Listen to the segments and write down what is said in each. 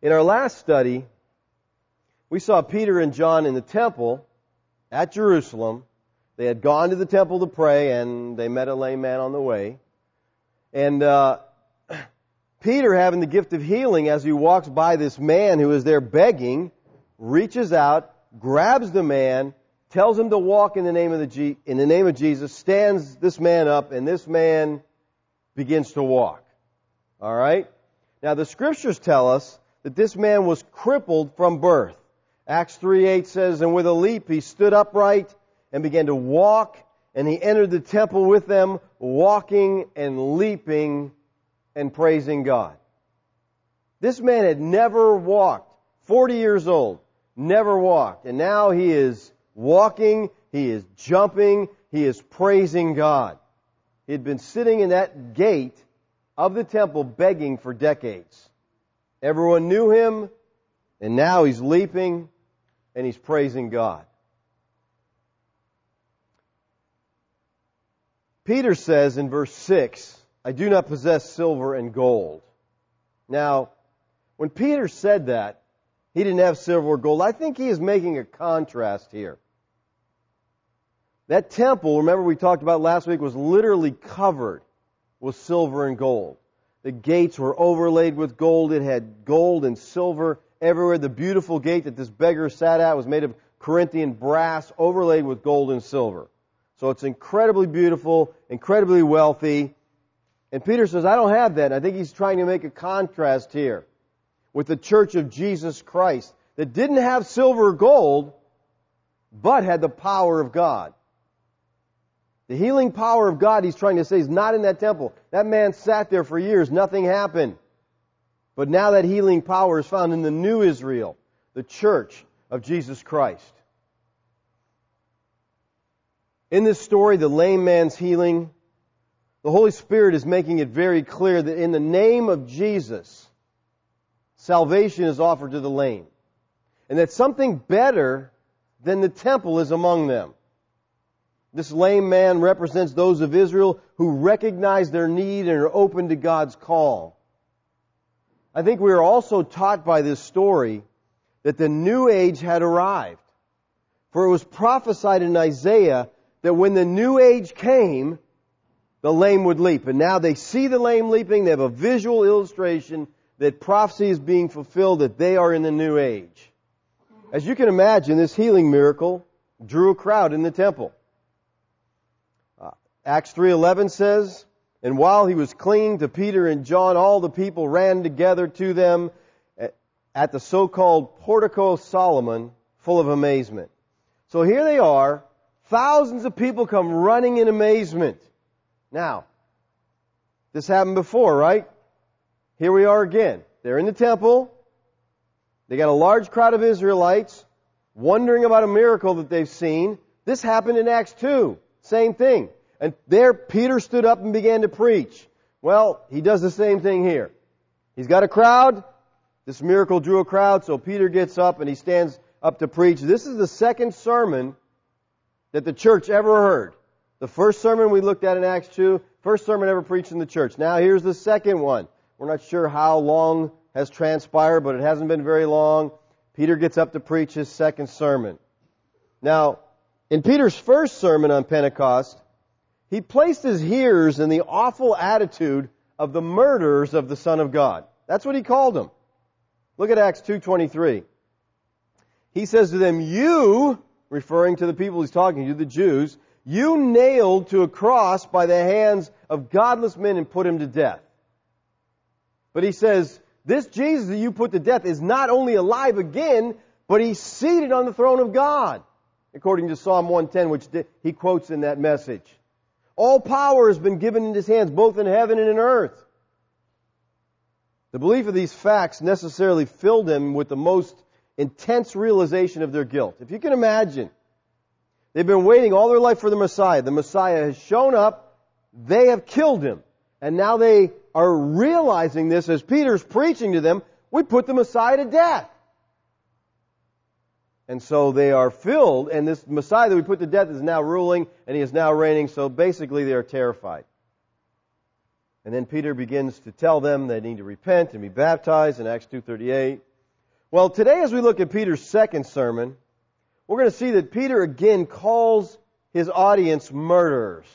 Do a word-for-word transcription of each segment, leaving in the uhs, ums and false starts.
In our last study, we saw Peter and John in the temple at Jerusalem. They had gone to the temple to pray, and they met a lame man on the way. And uh, Peter, having the gift of healing, as he walks by this man who is there begging, reaches out, grabs the man, tells him to walk in the name of the G- in the name of Jesus, stands this man up, and this man begins to walk. All right? Now the Scriptures tell us that this man was crippled from birth. Acts three eight says, "And with a leap he stood upright and began to walk, and he entered the temple with them, walking and leaping and praising God." This man had never walked. forty years old, never walked. And now he is walking, he is jumping, he is praising God. He had been sitting in that gate of the temple begging for decades. Everyone knew him, and now he's leaping and he's praising God. Peter says in verse six, "I do not possess silver and gold." Now, when Peter said that, he didn't have silver or gold. I think he is making a contrast here. That temple, remember we talked about last week, was literally covered with silver and gold. The gates were overlaid with gold. It had gold and silver everywhere. The beautiful gate that this beggar sat at was made of Corinthian brass, overlaid with gold and silver. So it's incredibly beautiful, incredibly wealthy. And Peter says, I don't have that. And I think he's trying to make a contrast here with the church of Jesus Christ that didn't have silver or gold, but had the power of God. The healing power of God, he's trying to say, is not in that temple. That man sat there for years. Nothing happened. But now that healing power is found in the new Israel, the church of Jesus Christ. In this story, the lame man's healing, the Holy Spirit is making it very clear that in the name of Jesus, salvation is offered to the lame. And that something better than the temple is among them. This lame man represents those of Israel who recognize their need and are open to God's call. I think we are also taught by this story that the new age had arrived. For it was prophesied in Isaiah that when the new age came, the lame would leap. And now they see the lame leaping. They have a visual illustration that prophecy is being fulfilled, that they are in the new age. As you can imagine, this healing miracle drew a crowd in the temple. Uh, Acts three eleven says, "And while he was clinging to Peter and John, all the people ran together to them at the so-called Portico of Solomon, full of amazement." So here they are. Thousands of people come running in amazement. Now, this happened before, right? Here we are again. They're in the temple. They got a large crowd of Israelites wondering about a miracle that they've seen. This happened in Acts two. Same thing. And there Peter stood up and began to preach. Well, he does the same thing here. He's got a crowd. This miracle drew a crowd, so Peter gets up and he stands up to preach. This is the second sermon that the church ever heard. The first sermon we looked at in Acts two, first sermon ever preached in the church. Now here's the second one. We're not sure how long has transpired, but it hasn't been very long. Peter gets up to preach his second sermon. Now, in Peter's first sermon on Pentecost, he placed his hearers in the awful attitude of the murderers of the Son of God. That's what he called them. Look at Acts two twenty-three. He says to them, "You," referring to the people he's talking to, the Jews, "you nailed to a cross by the hands of godless men and put him to death." But he says, this Jesus that you put to death is not only alive again, but he's seated on the throne of God, according to Psalm one ten, which he quotes in that message. All power has been given in his hands, both in heaven and in earth. The belief of these facts necessarily filled them with the most intense realization of their guilt. If you can imagine, they've been waiting all their life for the Messiah. The Messiah has shown up. They have killed him. And now they are realizing this as Peter's preaching to them. We put the Messiah to death. And so they are filled, and this Messiah that we put to death is now ruling, and he is now reigning, so basically they are terrified. And then Peter begins to tell them they need to repent and be baptized in Acts two thirty-eight. Well, today as we look at Peter's second sermon, we're going to see that Peter again calls his audience murderers.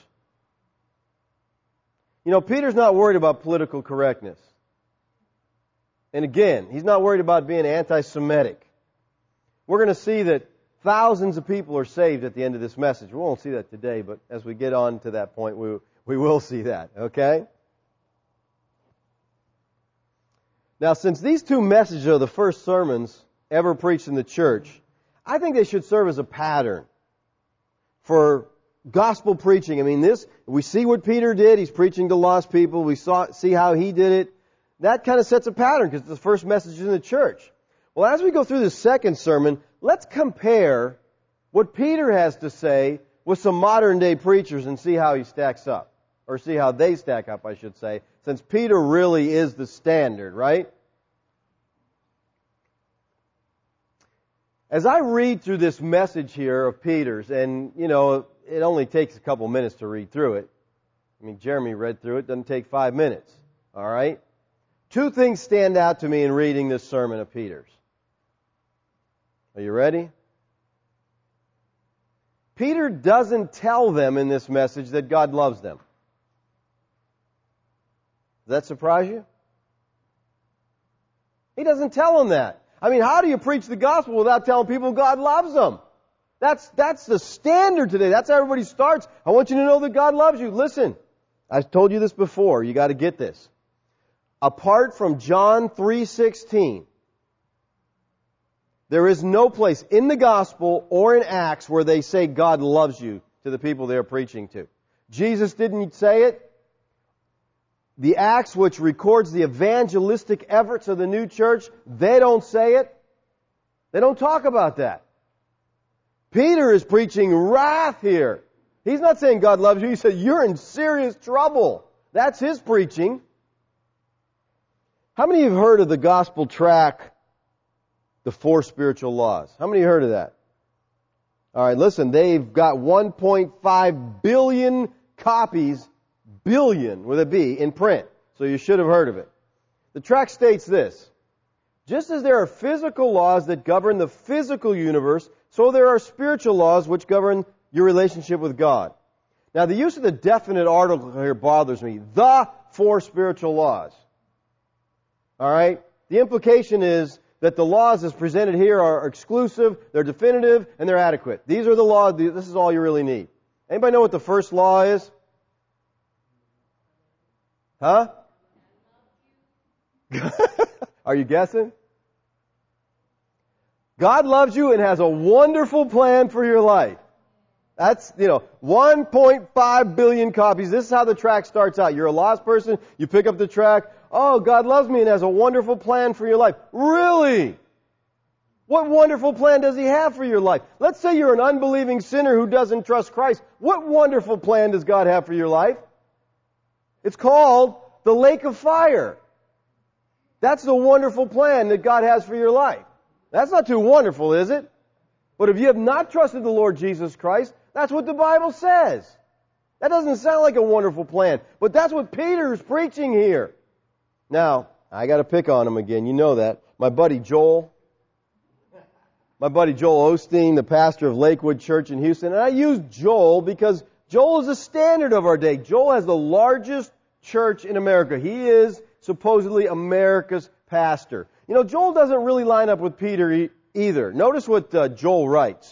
You know, Peter's not worried about political correctness. And again, he's not worried about being anti-Semitic. We're going to see that thousands of people are saved at the end of this message. We won't see that today, but as we get on to that point, we, we will see that, okay? Now, since these two messages are the first sermons ever preached in the church, I think they should serve as a pattern for gospel preaching. I mean, this, we see what Peter did. He's preaching to lost people. We saw, see how he did it. That kind of sets a pattern because it's the first message in the church. Well, as we go through the second sermon, let's compare what Peter has to say with some modern day preachers and see how he stacks up. Or see how they stack up, I should say, since Peter really is the standard, right? As I read through this message here of Peter's, and, you know, it only takes a couple minutes to read through it. I mean, Jeremy read through it. It doesn't take five minutes. All right? Two things stand out to me in reading this sermon of Peter's. Are you ready? Peter doesn't tell them in this message that God loves them. Does that surprise you? He doesn't tell them that. I mean, how do you preach the gospel without telling people God loves them? That's, that's the standard today. That's how everybody starts. I want you to know that God loves you. Listen, I've told you this before. You got to get this. Apart from John three sixteen, there is no place in the gospel or in Acts where they say God loves you to the people they're preaching to. Jesus didn't say it. The Acts, which records the evangelistic efforts of the new church, they don't say it. They don't talk about that. Peter is preaching wrath here. He's not saying God loves you. He said, you're in serious trouble. That's his preaching. How many have heard of the gospel tract, The Four Spiritual Laws? How many have heard of that? All right, listen, they've got one point five billion copies, billion with a B, in print. So you should have heard of it. The tract states this: just as there are physical laws that govern the physical universe, so there are spiritual laws which govern your relationship with God. Now, the use of the definite article here bothers me. The four spiritual laws. All right? The implication is that the laws as presented here are exclusive, they're definitive, and they're adequate. These are the laws, this is all you really need. Anybody know what the first law is? Huh? Are you guessing? God loves you and has a wonderful plan for your life. That's, you know, one point five billion copies. This is how the tract starts out. You're a lost person, you pick up the tract. Oh, God loves me and has a wonderful plan for your life. Really? What wonderful plan does He have for your life? Let's say you're an unbelieving sinner who doesn't trust Christ. What wonderful plan does God have for your life? It's called the lake of fire. That's the wonderful plan that God has for your life. That's not too wonderful, is it? But if you have not trusted the Lord Jesus Christ, that's what the Bible says. That doesn't sound like a wonderful plan, but that's what Peter's preaching here. Now, I got to pick on him again. You know that. My buddy Joel, my buddy Joel Osteen, the pastor of Lakewood Church in Houston, and I use Joel because Joel is a standard of our day. Joel has the largest church in America. He is supposedly America's pastor. You know, Joel doesn't really line up with Peter e- either. Notice what uh, Joel writes.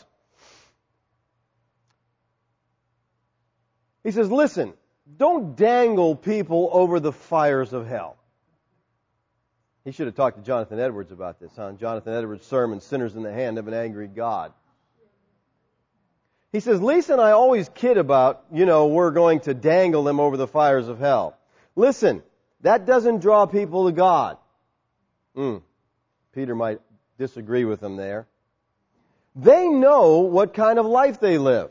He says, listen, don't dangle people over the fires of hell. He should have talked to Jonathan Edwards about this, huh? Jonathan Edwards' sermon, Sinners in the Hand of an Angry God. He says, Lisa and I always kid about, you know, we're going to dangle them over the fires of hell. Listen, that doesn't draw people to God. Mm. Peter might disagree with him there. They know what kind of life they live.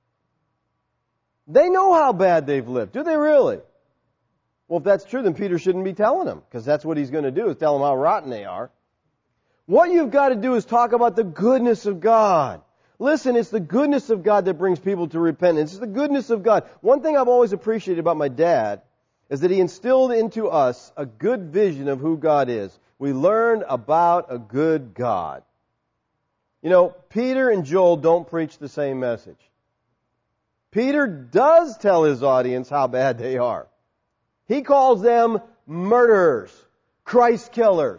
They know how bad they've lived. Do they really? Well, if that's true, then Peter shouldn't be telling them, because that's what he's going to do, is tell them how rotten they are. What you've got to do is talk about the goodness of God. Listen, it's the goodness of God that brings people to repentance. It's the goodness of God. One thing I've always appreciated about my dad is that he instilled into us a good vision of who God is. we learn about a good God. You know, Peter and Joel don't preach the same message. Peter does tell his audience how bad they are. He calls them murderers, Christ killers.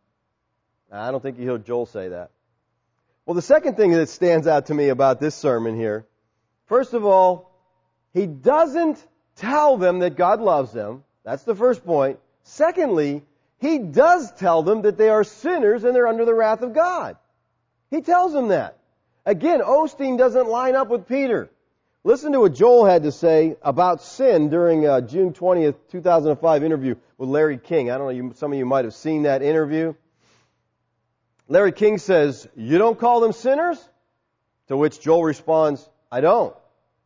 I don't think you heard Joel say that. Well, the second thing that stands out to me about this sermon here, first of all, he doesn't tell them that God loves them. That's the first point. Secondly, he does tell them that they are sinners and they're under the wrath of God. He tells them that. Again, Osteen doesn't line up with Peter. Listen to what Joel had to say about sin during a June twentieth, two thousand five interview with Larry King. I don't know, you, some of you might have seen that interview. Larry King says, "You don't call them sinners?" To which Joel responds, "I don't."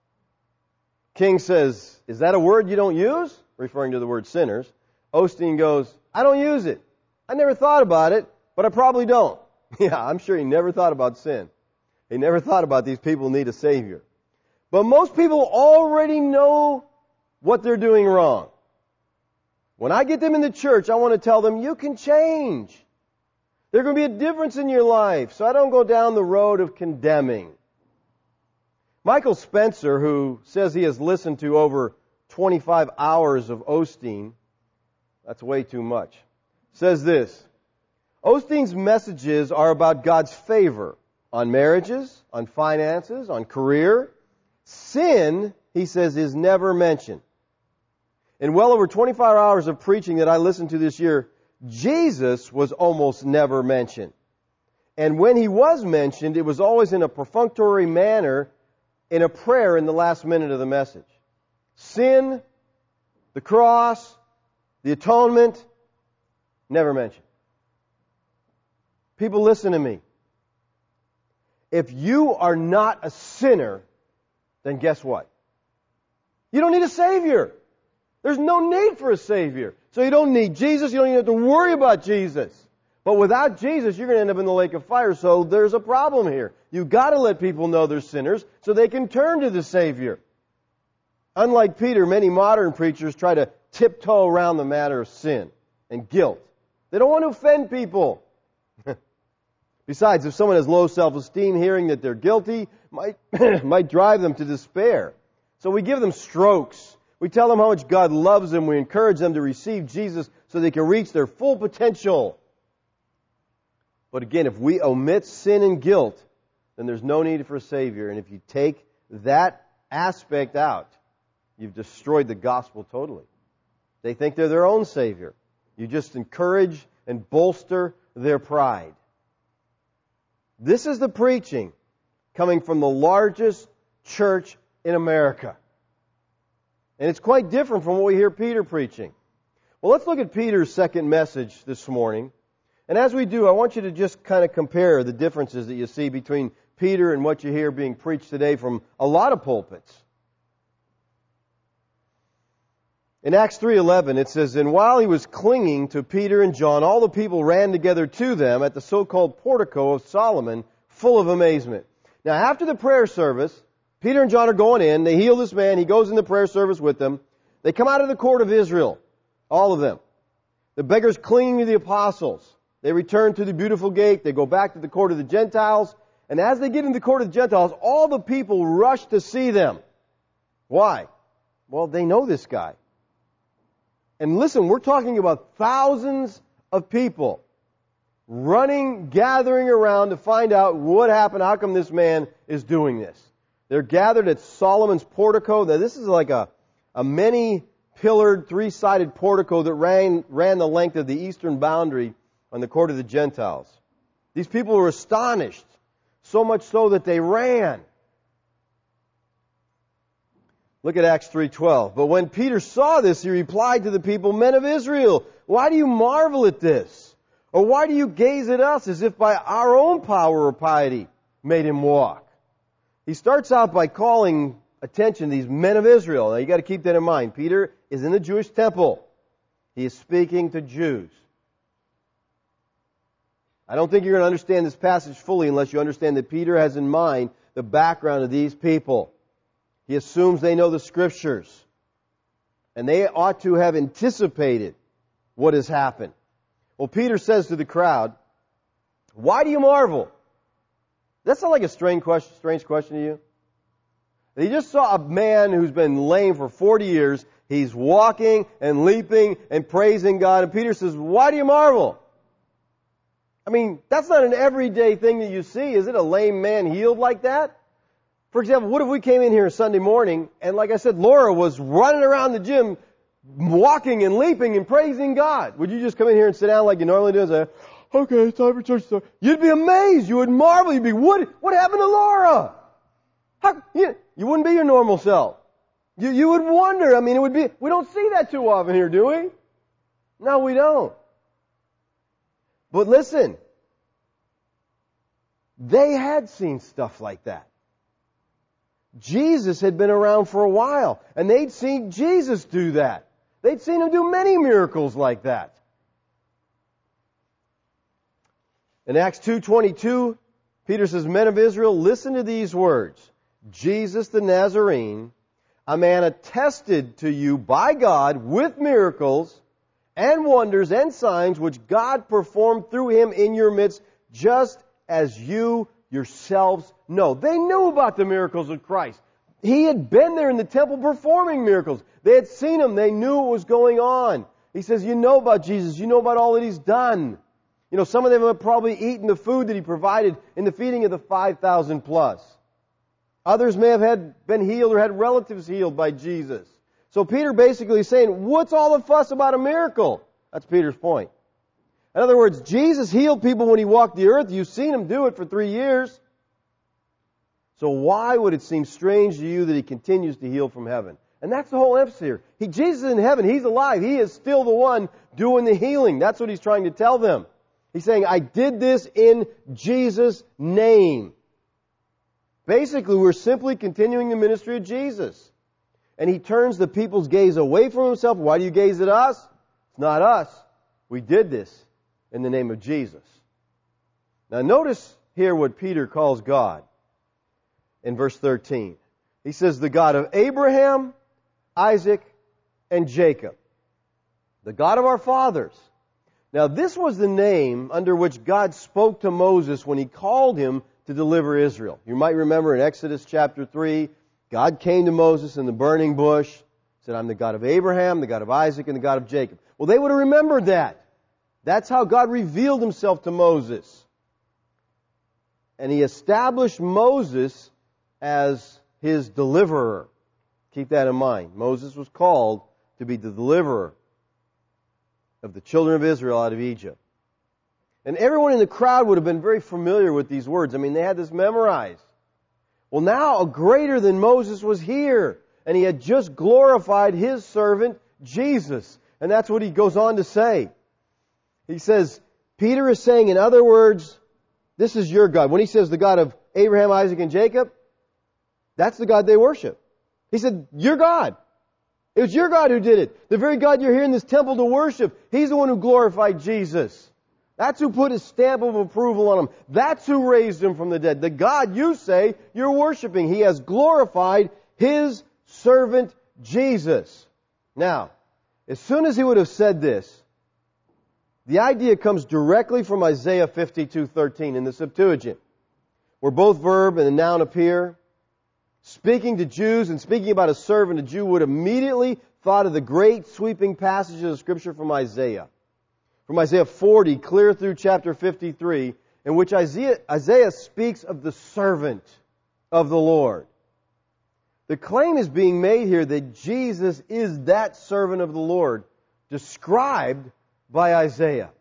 King says, "Is that a word you don't use?" Referring to the word sinners. Osteen goes, "I don't use it. I never thought about it, but I probably don't." Yeah, I'm sure he never thought about sin. He never thought about these people need a Savior. But most people already know what they're doing wrong. When I get them in the church, I want to tell them, you can change. There's going to be a difference in your life. So I don't go down the road of condemning. Michael Spencer, who says he has listened to over twenty-five hours of Osteen, that's way too much, says this: Osteen's messages are about God's favor on marriages, on finances, on career. Sin, he says, is never mentioned. In well over twenty-five hours of preaching that I listened to this year, Jesus was almost never mentioned. And when he was mentioned, it was always in a perfunctory manner, in a prayer in the last minute of the message. Sin, the cross, the atonement, never mentioned. People, listen to me. If you are not a sinner, then guess what? You don't need a Savior. There's no need for a Savior. So you don't need Jesus. You don't even have to worry about Jesus. But without Jesus, you're going to end up in the lake of fire. So there's a problem here. You've got to let people know they're sinners so they can turn to the Savior. Unlike Peter, many modern preachers try to tiptoe around the matter of sin and guilt. They don't want to offend people. Besides, if someone has low self-esteem, hearing that they're guilty might, might drive them to despair. So we give them strokes. We tell them how much God loves them. We encourage them to receive Jesus so they can reach their full potential. But again, if we omit sin and guilt, then there's no need for a Savior. And if you take that aspect out, you've destroyed the gospel totally. They think they're their own Savior. You just encourage and bolster their pride. This is the preaching coming from the largest church in America. And it's quite different from what we hear Peter preaching. Well, let's look at Peter's second message this morning. And as we do, I want you to just kind of compare the differences that you see between Peter and what you hear being preached today from a lot of pulpits. In Acts three eleven, it says, "And while he was clinging to Peter and John, all the people ran together to them at the so-called portico of Solomon, full of amazement." Now, after the prayer service, Peter and John are going in. They heal this man. He goes in the prayer service with them. They come out of the court of Israel, all of them. The beggars clinging to the apostles. They return to the beautiful gate. They go back to the court of the Gentiles. And as they get in the court of the Gentiles, all the people rush to see them. Why? Well, they know this guy. And listen, we're talking about thousands of people running, gathering around to find out what happened. How come this man is doing this? They're gathered at Solomon's portico. Now, this is like a, a many-pillared, three-sided portico that ran, ran the length of the eastern boundary on the court of the Gentiles. These people were astonished, so much so that they ran. Look at Acts three twelve. "But when Peter saw this, he replied to the people, 'Men of Israel, why do you marvel at this? Or why do you gaze at us as if by our own power or piety made him walk?'" He starts out by calling attention to these men of Israel. Now you got to keep that in mind. Peter is in the Jewish temple. He is speaking to Jews. I don't think you're going to understand this passage fully unless you understand that Peter has in mind the background of these people. He assumes they know the Scriptures. And they ought to have anticipated what has happened. Well, Peter says to the crowd, why do you marvel? Does that sound like a strange question, strange question to you? He just saw a man who's been lame for forty years. He's walking and leaping and praising God. And Peter says, why do you marvel? I mean, that's not an everyday thing that you see. Is it a lame man healed like that? For example, what if we came in here Sunday morning and, like I said, Laura was running around the gym, walking and leaping and praising God? Would you just come in here and sit down like you normally do and say, okay, it's time for church to start? You'd be amazed. You would marvel. You'd be, what, what happened to Laura? How, you, you wouldn't be your normal self. You, you would wonder. I mean, it would be, we don't see that too often here, do we? No, we don't. But listen, they had seen stuff like that. Jesus had been around for a while, and they'd seen Jesus do that. They'd seen him do many miracles like that. In Acts two twenty-two, Peter says, men of Israel, listen to these words. Jesus the Nazarene, a man attested to you by God with miracles and wonders and signs which God performed through him in your midst, just as you yourselves know. They knew about the miracles of Christ. He had been there in the temple performing miracles. They had seen him. They knew what was going on. He says, you know about Jesus. You know about all that he's done. You know, some of them have probably eaten the food that he provided in the feeding of the five thousand plus. Others may have had been healed or had relatives healed by Jesus. So Peter basically is saying, what's all the fuss about a miracle? That's Peter's point. In other words, Jesus healed people when he walked the earth. You've seen him do it for three years. So why would it seem strange to you that he continues to heal from heaven? And that's the whole emphasis here. He, Jesus is in heaven. He's alive. He is still the one doing the healing. That's what he's trying to tell them. He's saying, I did this in Jesus' name. Basically, we're simply continuing the ministry of Jesus. And he turns the people's gaze away from himself. Why do you gaze at us? It's not us. We did this in the name of Jesus. Now notice here what Peter calls God in verse thirteen. He says, the God of Abraham, Isaac, and Jacob. The God of our fathers. Now this was the name under which God spoke to Moses when he called him to deliver Israel. You might remember in Exodus chapter three, God came to Moses in the burning bush, said, I'm the God of Abraham, the God of Isaac, and the God of Jacob. Well, they would have remembered that. That's how God revealed himself to Moses. And he established Moses as his deliverer. Keep that in mind. Moses was called to be the deliverer of the children of Israel out of Egypt. And everyone in the crowd would have been very familiar with these words. I mean, they had this memorized. Well, now a greater than Moses was here, and he had just glorified his servant, Jesus. And that's what he goes on to say. He says, Peter is saying, in other words, this is your God. When he says the God of Abraham, Isaac, and Jacob, that's the God they worship. He said, your God. It was your God who did it. The very God you're here in this temple to worship, he's the one who glorified Jesus. That's who put his stamp of approval on him. That's who raised him from the dead. The God you say you're worshiping. He has glorified his servant Jesus. Now, as soon as he would have said this, the idea comes directly from Isaiah fifty-two thirteen in the Septuagint, where both verb and the noun appear. Speaking to Jews and speaking about a servant, a Jew would immediately thought of the great sweeping passages of Scripture from Isaiah. From Isaiah forty, clear through chapter fifty-three, in which Isaiah, Isaiah speaks of the servant of the Lord. The claim is being made here that Jesus is that servant of the Lord, described by Isaiah.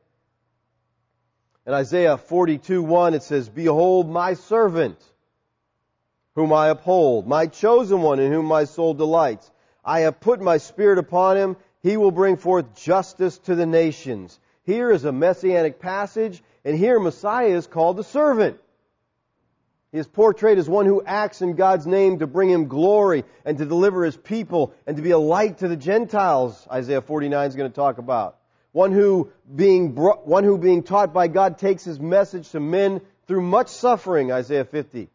In Isaiah forty-two one, it says, behold my servant, whom I uphold, my chosen one in whom my soul delights. I have put my spirit upon him. He will bring forth justice to the nations. Here is a messianic passage, and here Messiah is called the servant. He is portrayed as one who acts in God's name to bring him glory and to deliver his people and to be a light to the Gentiles, Isaiah forty-nine is going to talk about. One who being bro- one who being taught by God takes his message to men through much suffering, Isaiah fifty.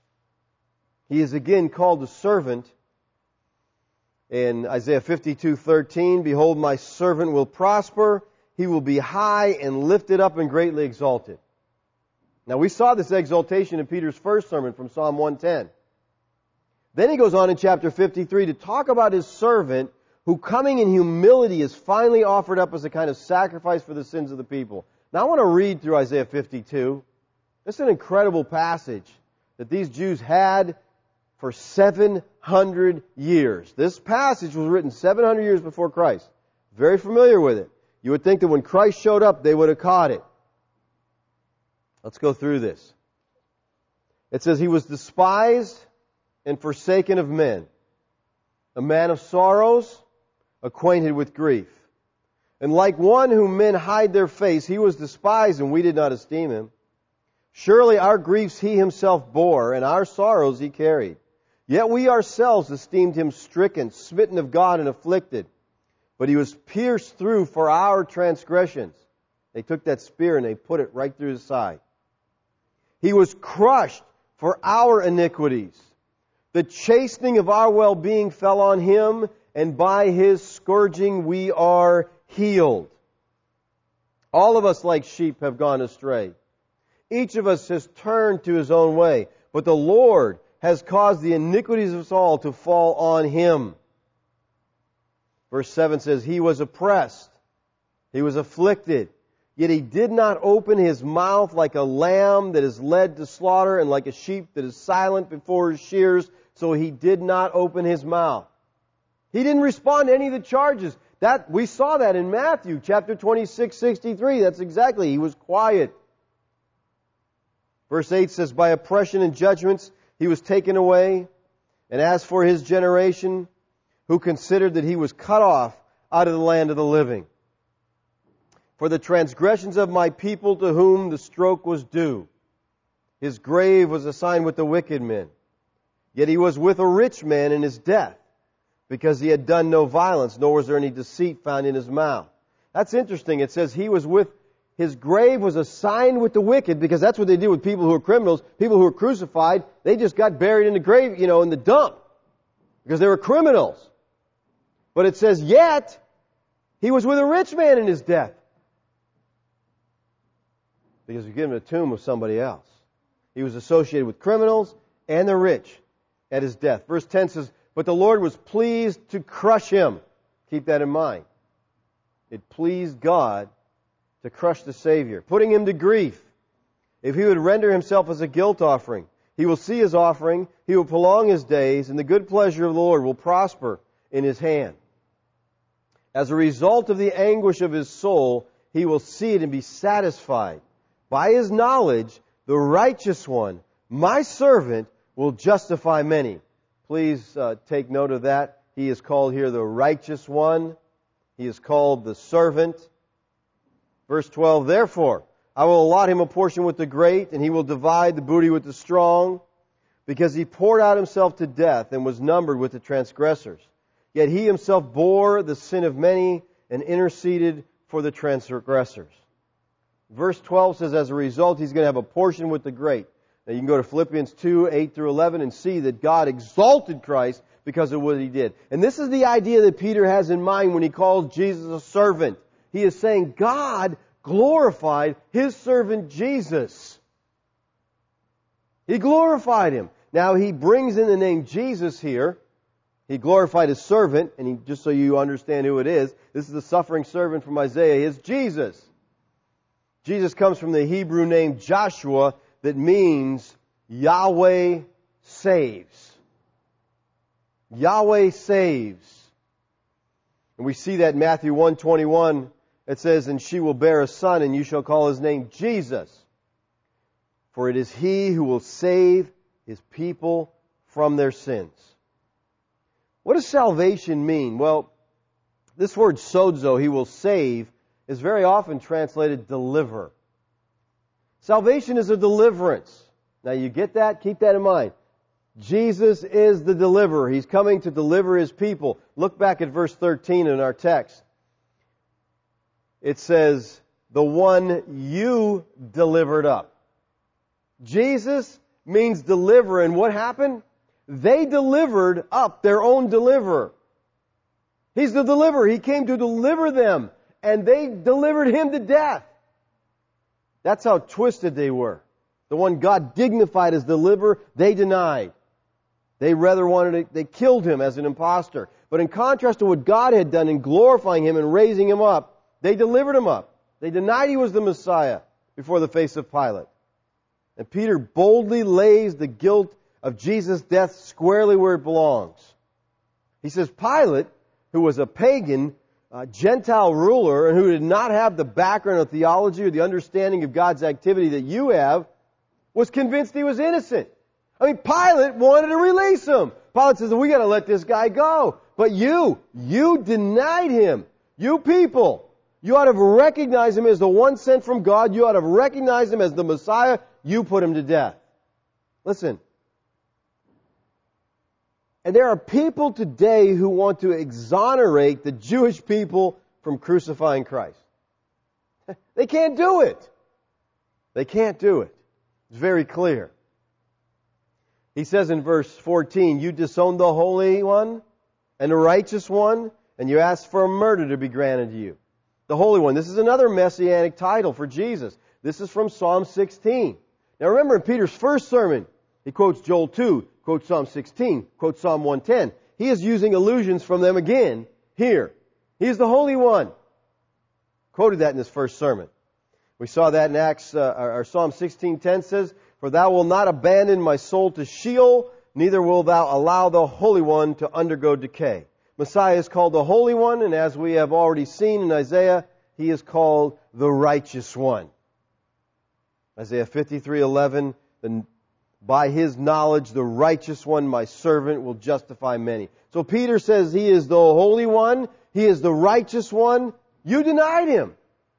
He is again called the servant in Isaiah fifty-two thirteen. Behold, my servant will prosper. He will be high and lifted up and greatly exalted. Now we saw this exaltation in Peter's first sermon from Psalm one ten. Then he goes on in chapter fifty-three to talk about his servant who coming in humility is finally offered up as a kind of sacrifice for the sins of the people. Now I want to read through Isaiah fifty-two. It's an incredible passage that these Jews had for seven hundred years. This passage was written seven hundred years before Christ. Very familiar with it. You would think that when Christ showed up, they would have caught it. Let's go through this. It says, He was despised and forsaken of men, a man of sorrows, acquainted with grief. And like one whom men hide their face, He was despised, and we did not esteem Him. Surely our griefs He Himself bore, and our sorrows He carried. Yet we ourselves esteemed Him stricken, smitten of God, and afflicted. But He was pierced through for our transgressions. They took that spear and they put it right through His side. He was crushed for our iniquities. The chastening of our well-being fell on Him, and by His scourging we are healed. All of us like sheep have gone astray. Each of us has turned to his own way, but the Lord has caused the iniquities of us all to fall on Him. Verse seven says, He was oppressed, He was afflicted, yet He did not open His mouth. Like a lamb that is led to slaughter, and like a sheep that is silent before his shears, so He did not open His mouth. He didn't respond to any of the charges. That we saw that in Matthew chapter twenty-six, sixty-three. That's exactly, He was quiet. Verse eight says, By oppression and judgments He was taken away. And as for His generation, who considered that He was cut off out of the land of the living. For the transgressions of my people to whom the stroke was due, His grave was assigned with the wicked men. Yet He was with a rich man in his death, because He had done no violence, nor was there any deceit found in His mouth. That's interesting. It says He was with, His grave was assigned with the wicked, because that's what they did with people who are criminals. People who are crucified, they just got buried in the grave, you know, in the dump, because they were criminals. But it says, yet, He was with a rich man in his death, because He given a tomb of somebody else. He was associated with criminals and the rich at His death. Verse ten says, But the Lord was pleased to crush Him. Keep that in mind. It pleased God to crush the Savior, putting Him to grief. If He would render Himself as a guilt offering, He will see His offering, He will prolong His days, and the good pleasure of the Lord will prosper in His hand. As a result of the anguish of His soul, He will see it and be satisfied. By His knowledge, the righteous one, my servant, will justify many. Please uh, take note of that. He is called here the righteous one. He is called the servant. Verse twelve, Therefore, I will allot him a portion with the great, and he will divide the booty with the strong, because he poured out himself to death and was numbered with the transgressors. Yet he himself bore the sin of many and interceded for the transgressors. Verse twelve says, as a result, he's going to have a portion with the great. Now you can go to Philippians two, eight through eleven and see that God exalted Christ because of what He did. And this is the idea that Peter has in mind when he calls Jesus a servant. He is saying God glorified His servant Jesus. He glorified Him. Now he brings in the name Jesus here. He glorified His servant, and he, just so you understand who it is, this is the suffering servant from Isaiah, is Jesus. Jesus comes from the Hebrew name Joshua that means Yahweh saves. Yahweh saves. And we see that in Matthew one twenty-one. It says, And she will bear a son, and you shall call his name Jesus. For it is He who will save His people from their sins. What does salvation mean? Well, this word sozo, He will save, is very often translated deliver. Salvation is a deliverance. Now you get that? Keep that in mind. Jesus is the deliverer. He's coming to deliver His people. Look back at verse thirteen in our text. It says, the one you delivered up. Jesus means deliver, and what happened? They delivered up their own deliverer. He's the deliverer. He came to deliver them. and they delivered him to death. That's how twisted they were. The one God dignified as deliverer, they denied. They rather wanted to, they killed him as an impostor. But in contrast to what God had done in glorifying him and raising him up, they delivered him up. They denied he was the Messiah before the face of Pilate. And Peter boldly lays the guilt of Jesus' death squarely where it belongs. He says, Pilate, who was a pagan, uh, Gentile ruler, and who did not have the background of theology or the understanding of God's activity that you have, was convinced he was innocent. I mean, Pilate wanted to release him. Pilate says, we got to let this guy go. But you, you denied him. You people, you ought to recognize him as the one sent from God. You ought to recognize him as the Messiah. You put him to death. Listen. And there are people today who want to exonerate the Jewish people from crucifying Christ. They can't do it. They can't do it. It's very clear. He says in verse fourteen, you disowned the Holy One and the Righteous One, and you asked for a murder to be granted to you. The Holy One. This is another messianic title for Jesus. This is from Psalm sixteen. Now remember, in Peter's first sermon, he quotes Joel two, quotes Psalm sixteen, quotes Psalm one ten. He is using allusions from them again here. He is the Holy One. Quoted that in his first sermon. We saw that in Acts, uh, or Psalm sixteen ten says, for thou wilt not abandon my soul to Sheol, neither wilt thou allow the Holy One to undergo decay. Messiah is called the Holy One, and as we have already seen in Isaiah, he is called the Righteous One. Isaiah fifty-three eleven, by his knowledge, the Righteous One, my servant, will justify many. So Peter says he is the Holy One, he is the Righteous One. You denied him.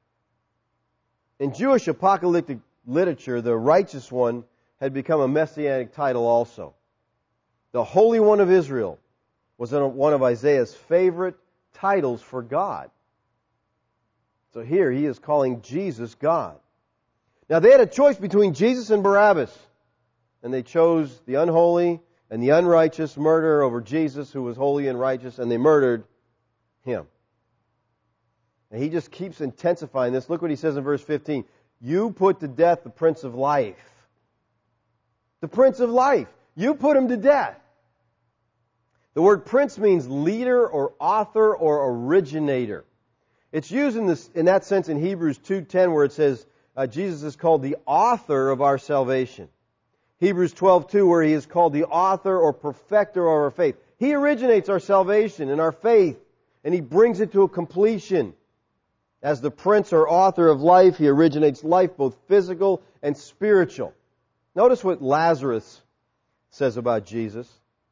In Jewish apocalyptic literature, the Righteous One had become a messianic title also. The Holy One of Israel was one of Isaiah's favorite titles for God. So here he is calling Jesus God. Now they had a choice between Jesus and Barabbas, and they chose the unholy and the unrighteous murderer over Jesus, who was holy and righteous, and they murdered him. And he just keeps intensifying this. Look what he says in verse fifteen. You put to death the Prince of Life. The Prince of Life. You put him to death. The word prince means leader or author or originator. It's used in this in that sense in Hebrews two ten, where it says uh, Jesus is called the author of our salvation. Hebrews twelve two, where he is called the author or perfecter of our faith. He originates our salvation and our faith, and he brings it to a completion. As the prince or author of life, he originates life, both physical and spiritual. Notice what Lazarus says about Jesus.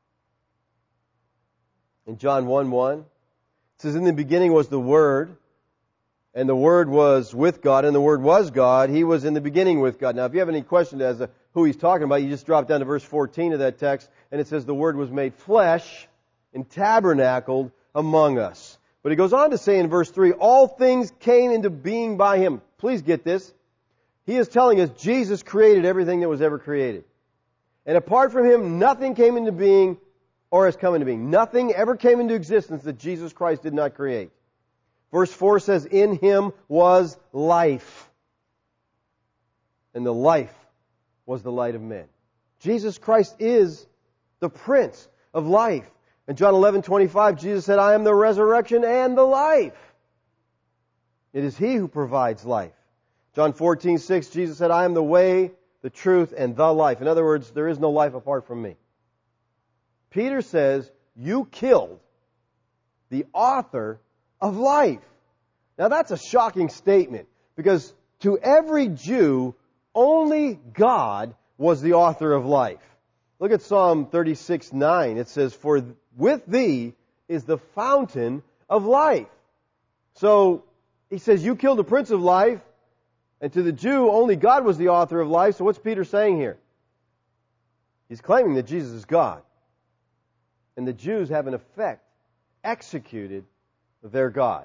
In John one one, it says, in the beginning was the Word, and the Word was with God, and the Word was God. He was in the beginning with God. Now, if you have any question as to who he's talking about, you just drop down to verse fourteen of that text, and it says the Word was made flesh and tabernacled among us. But he goes on to say in verse three, all things came into being by him. Please get this. He is telling us Jesus created everything that was ever created. And apart from him, nothing came into being or has come into being. Nothing ever came into existence that Jesus Christ did not create. Verse four says, in him was life. And the life was the light of men. Jesus Christ is the Prince of life. In John eleven twenty-five, Jesus said, I am the resurrection and the life. It is he who provides life. John fourteen six, Jesus said, I am the way, the truth, and the life. In other words, there is no life apart from me. Peter says, you killed the author of life. Now that's a shocking statement, because to every Jew, only God was the author of life. Look at Psalm thirty-six nine. It says, for with thee is the fountain of life. So he says, you killed the Prince of Life, and to the Jew, only God was the author of life. So what's Peter saying here? He's claiming that Jesus is God. And the Jews have in effect executed their God.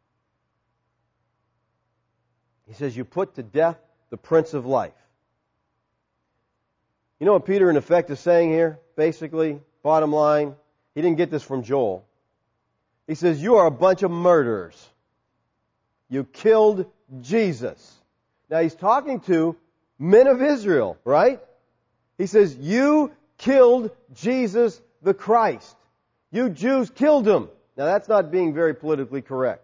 He says, you put to death the Prince of Life. You know what Peter in effect is saying here? Basically, bottom line, he didn't get this from Joel. He says, you are a bunch of murderers. You killed Jesus. Now he's talking to men of Israel, right? He says, you killed Jesus the Christ. You Jews killed him. Now that's not being very politically correct.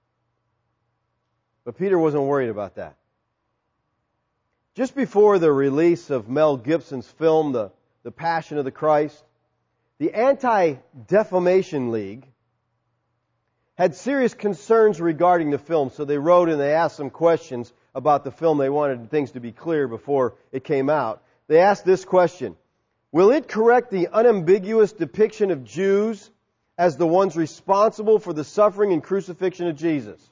But Peter wasn't worried about that. Just before the release of Mel Gibson's film, The, the Passion of the Christ, the Anti-Defamation League had serious concerns regarding the film, so they wrote and they asked some questions about the film. They wanted things to be clear before it came out. They asked this question: will it correct the unambiguous depiction of Jews as the ones responsible for the suffering and crucifixion of Jesus?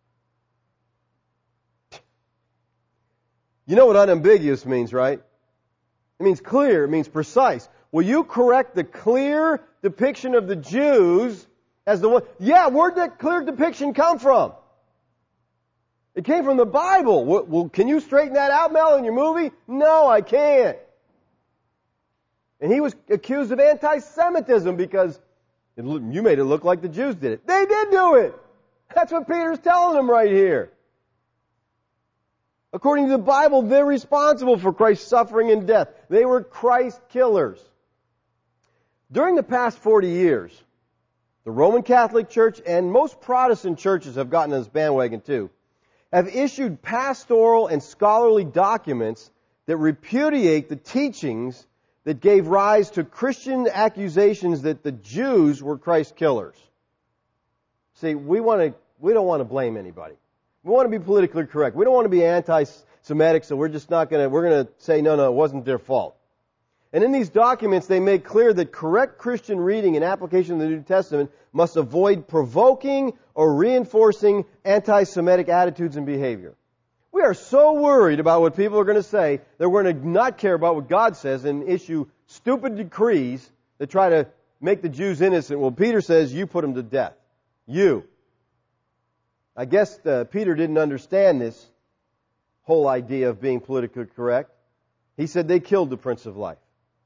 You know what unambiguous means, right? It means clear, it means precise. Will you correct the clear depiction of the Jews as the one? Yeah, where'd that clear depiction come from? It came from the Bible. Well, can you straighten that out, Mel, in your movie? No, I can't. And he was accused of anti-Semitism because it, you made it look like the Jews did it. They did do it. That's what Peter's telling them right here. According to the Bible, they're responsible for Christ's suffering and death. They were Christ killers. During the past forty years, the Roman Catholic Church and most Protestant churches have gotten on this bandwagon too, have issued pastoral and scholarly documents that repudiate the teachings that gave rise to Christian accusations that the Jews were Christ killers. See, we want to, we don't want to blame anybody. We want to be politically correct. We don't want to be anti-Semitic, so we're just not going to, we're going to say, no, no, it wasn't their fault. And in these documents, they make clear that correct Christian reading and application of the New Testament must avoid provoking or reinforcing anti-Semitic attitudes and behavior. We are so worried about what people are going to say that we're going to not care about what God says and issue stupid decrees that try to make the Jews innocent. Well, Peter says, you put them to death. You. I guess uh, Peter didn't understand this whole idea of being politically correct. He said they killed the Prince of Life.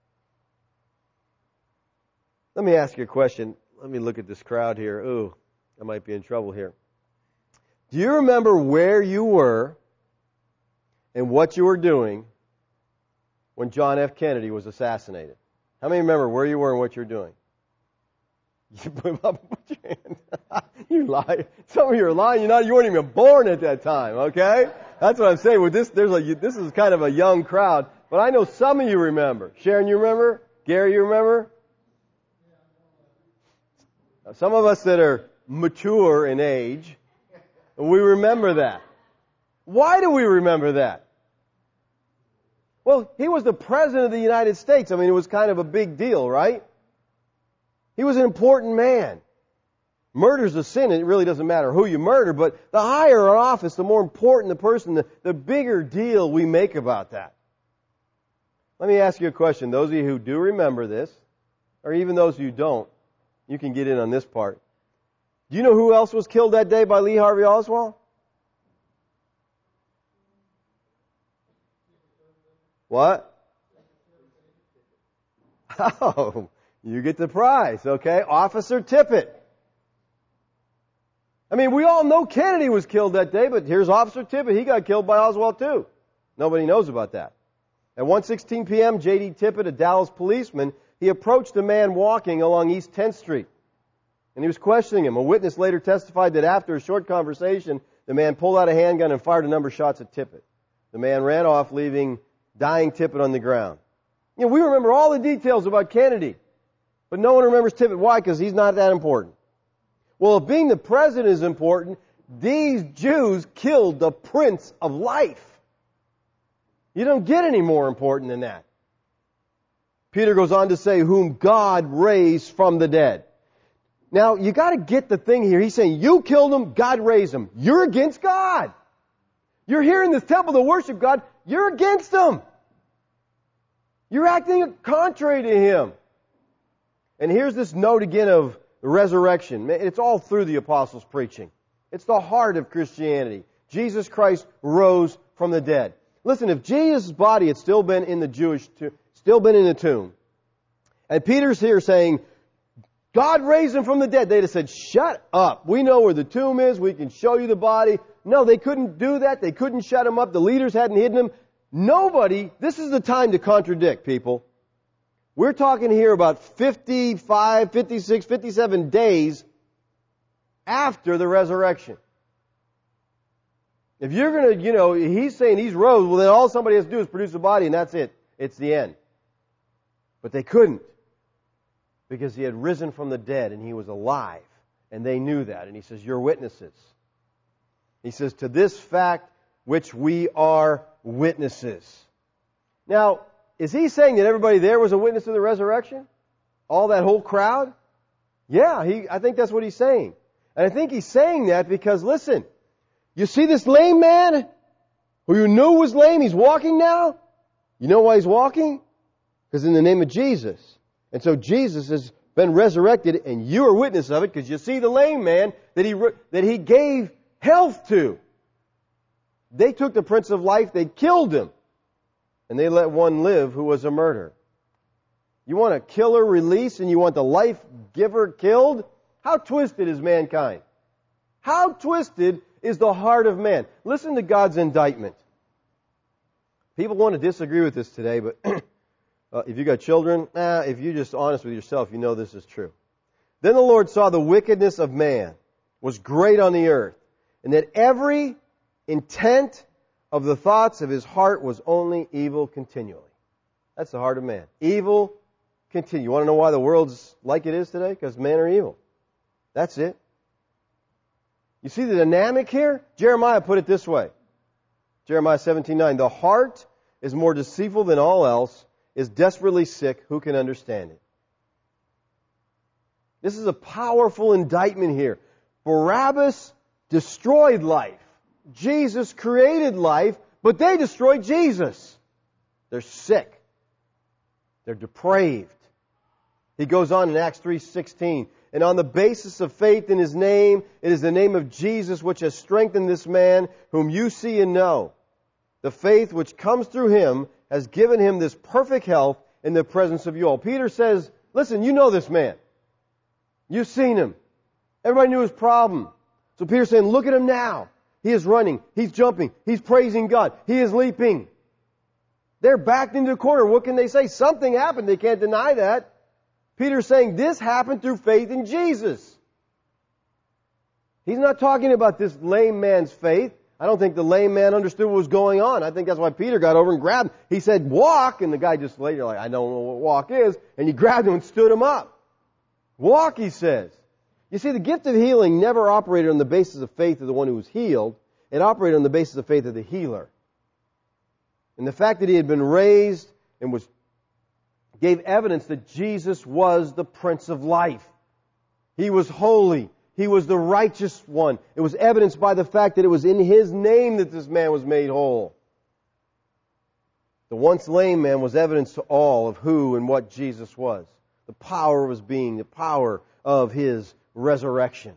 Let me ask you a question. Let me look at this crowd here. Ooh, I might be in trouble here. Do you remember where you were and what you were doing when John F. Kennedy was assassinated? How many remember where you were and what you were doing? You put up your hand. You lie. Some of you are lying. You're not. You weren't even born at that time. Okay, that's what I'm saying. With this, there's a. This is kind of a young crowd, but I know some of you remember. Sharon, you remember? Gary, you remember? Some of us that are mature in age, we remember that. Why do we remember that? Well, he was the President of the United States. I mean, it was kind of a big deal, right? He was an important man. Murder's a sin, and it really doesn't matter who you murder, but the higher an office, the more important the person, the, the bigger deal we make about that. Let me ask you a question. Those of you who do remember this, or even those who don't, you can get in on this part. Do you know who else was killed that day by Lee Harvey Oswald? What? Oh, you get the prize, okay? Officer Tippit. I mean, we all know Kennedy was killed that day, but here's Officer Tippit. He got killed by Oswald too. Nobody knows about that. At one sixteen p.m., J D Tippit, a Dallas policeman, he approached a man walking along East tenth Street, and he was questioning him. A witness later testified that after a short conversation, the man pulled out a handgun and fired a number of shots at Tippit. The man ran off, leaving dying Tippit on the ground. You know, we remember all the details about Kennedy, but no one remembers Tippit. Why? Because he's not that important. Well, if being the president is important, these Jews killed the Prince of Life. You don't get any more important than that. Peter goes on to say, whom God raised from the dead. Now, you got to get the thing here. He's saying, you killed him, God raised him. You're against God. You're here in this temple to worship God. You're against him. You're acting contrary to him. And here's this note again of the resurrection. It's all through the apostles' preaching. It's the heart of Christianity. Jesus Christ rose from the dead. Listen, if Jesus' body had still been in the Jewish, still been in the tomb, and Peter's here saying, God raised him from the dead. They'd have said, shut up. We know where the tomb is. We can show you the body. No, they couldn't do that. They couldn't shut him up. The leaders hadn't hidden him. Nobody, this is the time to contradict, people. We're talking here about fifty-five, fifty-six, fifty-seven days after the resurrection. If you're going to, you know, he's saying he's rose, well then all somebody has to do is produce a body and that's it. It's the end. But they couldn't. Because he had risen from the dead and he was alive. And they knew that. And he says, you're witnesses. He says, to this fact which we are witnesses. Now, is he saying that everybody there was a witness of the resurrection? All that whole crowd? Yeah, he, I think that's what he's saying. And I think he's saying that because, listen, you see this lame man who you knew was lame, he's walking now? You know why he's walking? Because in the name of Jesus. And so Jesus has been resurrected and you are witness of it because you see the lame man that he, that he gave health to. They took the Prince of Life, they killed him. And they let one live who was a murderer. You want a killer released and you want the life giver killed? How twisted is mankind? How twisted is the heart of man? Listen to God's indictment. People want to disagree with this today, but uh, if you got children, eh, if you're just honest with yourself, you know this is true. Then the Lord saw the wickedness of man was great on the earth, and that every intent of the thoughts of his heart was only evil continually. That's the heart of man. Evil continue. You want to know why the world's like it is today? Because men are evil. That's it. You see the dynamic here? Jeremiah put it this way. Jeremiah seventeen nine. The heart is more deceitful than all else, is desperately sick. Who can understand it? This is a powerful indictment here. Barabbas destroyed life. Jesus created life, but they destroyed Jesus. They're sick. They're depraved. He goes on in Acts three sixteen. And on the basis of faith in His name, it is the name of Jesus which has strengthened this man whom you see and know. The faith which comes through Him has given him this perfect health in the presence of you all. Peter says, listen, you know this man. You've seen him. Everybody knew his problem. So Peter's saying, look at him now. He is running. He's jumping. He's praising God. He is leaping. They're backed into a corner. What can they say? Something happened. They can't deny that. Peter's saying this happened through faith in Jesus. He's not talking about this lame man's faith. I don't think the lame man understood what was going on. I think that's why Peter got over and grabbed him. He said, walk, and the guy just later like, I don't know what walk is, and he grabbed him and stood him up. Walk, he says. You see, the gift of healing never operated on the basis of faith of the one who was healed. It operated on the basis of faith of the healer. And the fact that he had been raised and was gave evidence that Jesus was the Prince of Life. He was holy. He was the righteous one. It was evidenced by the fact that it was in His name that this man was made whole. The once lame man was evidence to all of who and what Jesus was. The power of His being, the power of His resurrection.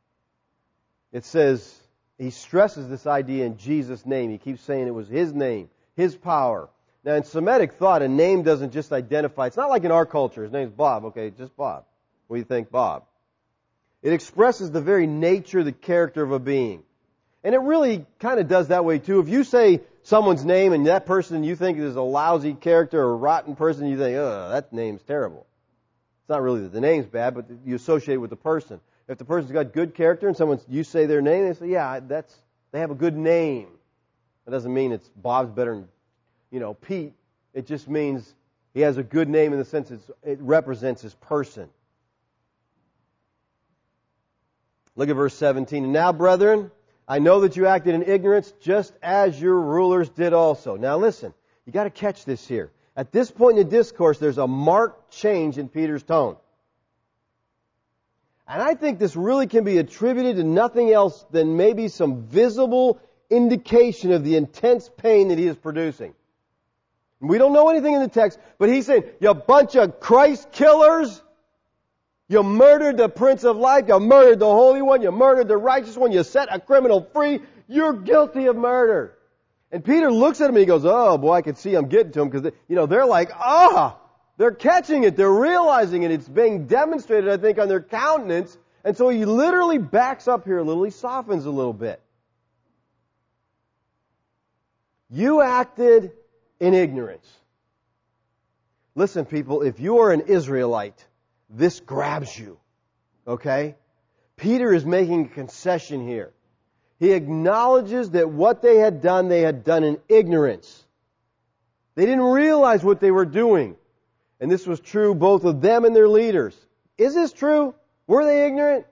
It says, he stresses this idea in Jesus' name. He keeps saying it was His name, His power. Now, in Semitic thought, a name doesn't just identify. It's not like in our culture. His name's Bob. Okay, just Bob. What do you think, Bob? It expresses the very nature, the character of a being. And it really kind of does that way, too. If you say someone's name and that person you think is a lousy character or a rotten person, you think, oh, that name's terrible. It's not really that the name's bad, but you associate it with the person. If the person's got good character and someone, you say their name, they say, yeah, that's, they have a good name. That doesn't mean it's Bob's better than, you know, Pete. It just means he has a good name in the sense it's, it represents his person. Look at verse seventeen. And now, brethren, I know that you acted in ignorance just as your rulers did also. Now listen, you got to catch this here. At this point in the discourse, there's a marked change in Peter's tone. And I think this really can be attributed to nothing else than maybe some visible indication of the intense pain that he is producing. We don't know anything in the text, but he's saying, you bunch of Christ killers, you murdered the Prince of Life, you murdered the Holy One, you murdered the Righteous One, you set a criminal free, you're guilty of murder. And Peter looks at him and he goes, oh boy, I can see I'm getting to him because, you know, they're like, ah, They're catching it. They're realizing it. It's being demonstrated, I think, on their countenance. And so he literally backs up here a little. He softens a little bit. You acted in ignorance. Listen, people, if you are an Israelite, this grabs you. Okay? Peter is making a concession here. He acknowledges that what they had done, they had done in ignorance. They didn't realize what they were doing. And this was true both of them and their leaders. Is this true? Were they ignorant?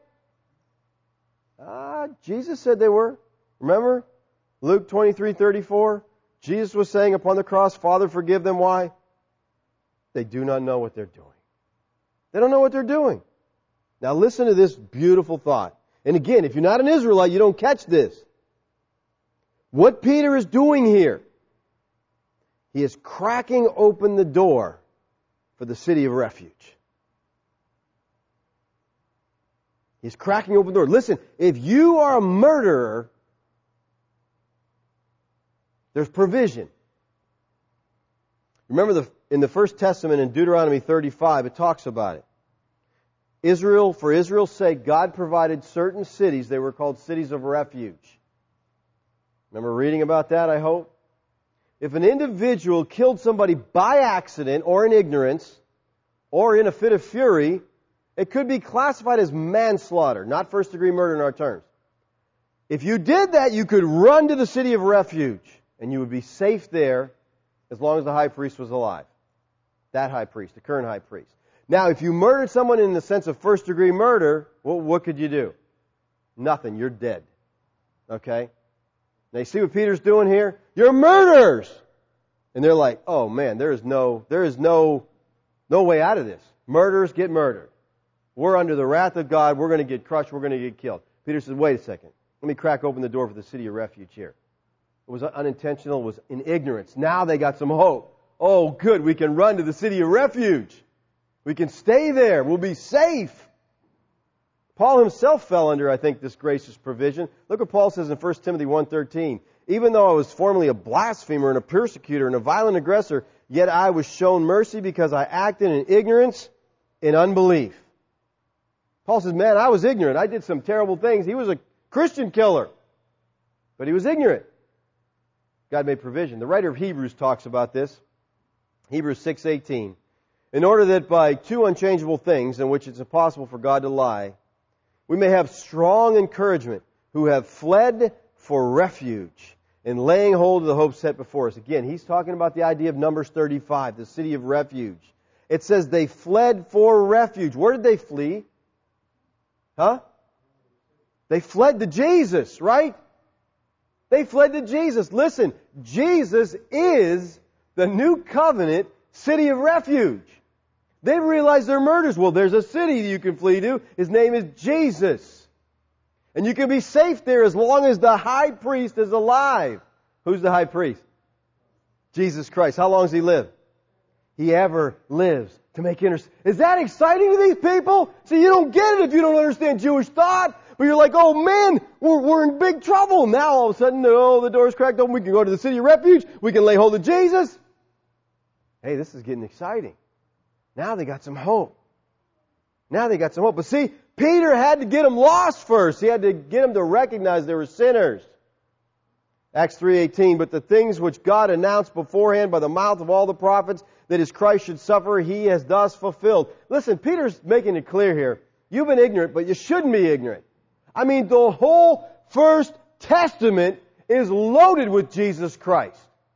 Ah, Jesus said they were. Remember? Luke twenty-three thirty-four. Jesus was saying upon the cross, Father, forgive them. Why? They do not know what they're doing. They don't know what they're doing. Now listen to this beautiful thought. And again, if you're not an Israelite, you don't catch this. What Peter is doing here, he is cracking open the door for the city of refuge. He's cracking open the door. Listen, if you are a murderer, there's provision. Remember the, in the First Testament in Deuteronomy thirty-five, it talks about it. Israel, for Israel's sake, God provided certain cities. They were called cities of refuge. Remember reading about that, I hope? If an individual killed somebody by accident or in ignorance or in a fit of fury, it could be classified as manslaughter, not first-degree murder in our terms. If you did that, you could run to the city of refuge, and you would be safe there as long as the high priest was alive. That high priest, the current high priest. Now, if you murdered someone in the sense of first-degree murder, well, what could you do? Nothing. You're dead. Okay? Now, you see what Peter's doing here? You're murderers! And they're like, oh, man, there is no, there is no, no way out of this. Murderers get murdered. We're under the wrath of God. We're going to get crushed. We're going to get killed. Peter says, wait a second. Let me crack open the door for the city of refuge here. It was unintentional. It was in ignorance. Now they got some hope. Oh, good. We can run to the city of refuge. We can stay there. We'll be safe. Paul himself fell under, I think, this gracious provision. Look what Paul says in First Timothy one thirteen. Even though I was formerly a blasphemer and a persecutor and a violent aggressor, yet I was shown mercy because I acted in ignorance and unbelief. Paul says, man, I was ignorant. I did some terrible things. He was a Christian killer, but he was ignorant. God made provision. The writer of Hebrews talks about this. Hebrews six eighteen. In order that by two unchangeable things in which it's impossible for God to lie, we may have strong encouragement who have fled for refuge in laying hold of the hope set before us. Again, he's talking about the idea of Numbers thirty-five, the city of refuge. It says they fled for refuge. Where did they flee? Huh? They fled to Jesus, right? They fled to Jesus. Listen, Jesus is the new covenant city of refuge. They realize they're murderers. Well, there's a city you can flee to. His name is Jesus. And you can be safe there as long as the high priest is alive. Who's the high priest? Jesus Christ. How long does he live? He ever lives to make intercession. Is that exciting to these people? See, you don't get it if you don't understand Jewish thought. But you're like, oh man, we're, we're in big trouble. Now all of a sudden, oh, the door's cracked open. We can go to the city of refuge. We can lay hold of Jesus. Hey, this is getting exciting. Now they got some hope. Now they got some hope. But see, Peter had to get them lost first. He had to get them to recognize they were sinners. Acts three eighteen, but the things which God announced beforehand by the mouth of all the prophets that his Christ should suffer, he has thus fulfilled. Listen, Peter's making it clear here. You've been ignorant, but you shouldn't be ignorant. I mean, the whole First Testament is loaded with Jesus Christ.